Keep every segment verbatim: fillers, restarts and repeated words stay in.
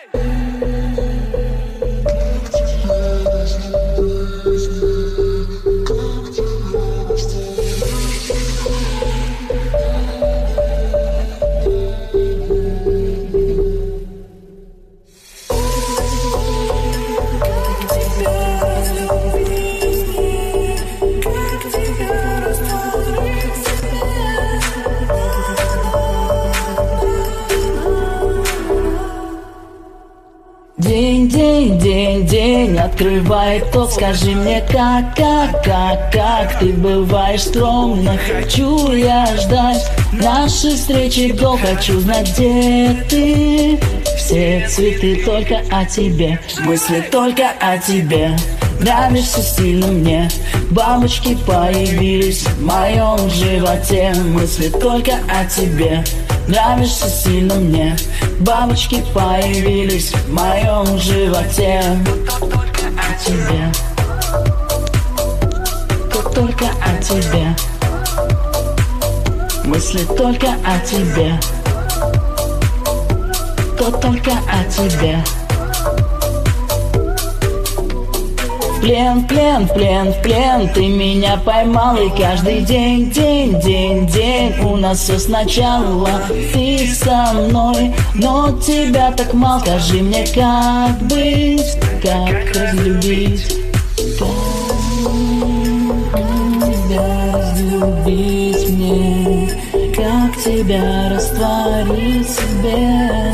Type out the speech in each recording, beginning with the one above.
День, день, день, день открывает тот. Скажи мне, как, как, как, как ты бываешь скромно. Хочу я ждать нашей встречи долго. Хочу знать, где ты. Все цветы только о тебе, мысли только о тебе. Нравишься сильно мне, бабочки появились в моем животе. Мысли только о тебе. Нравишься сильно мне, бабочки появились в моем животе. Только о тебе, только о тебе. Мысли только о тебе, только о тебе. Плен, плен, плен, плен, ты меня поймал. И каждый день, день, день, день у нас все сначала. Ты со мной, но тебя так мало. Скажи мне, как быть, как разлюбить, как тебя разлюбить мне, как тебя растворить в себе.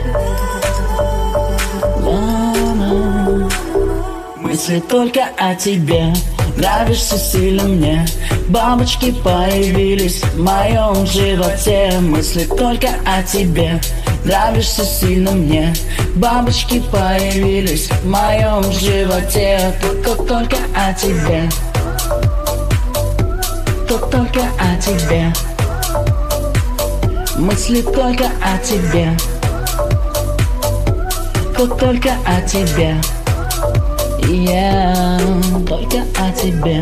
Мысли только о тебе, нравишься сильно мне, бабочки появились в моем животе. Мысли только о тебе, нравишься сильно мне, бабочки появились в моем животе. Только, только о тебе, только о тебе. Мысли только о тебе, только о тебе. Я только о тебе.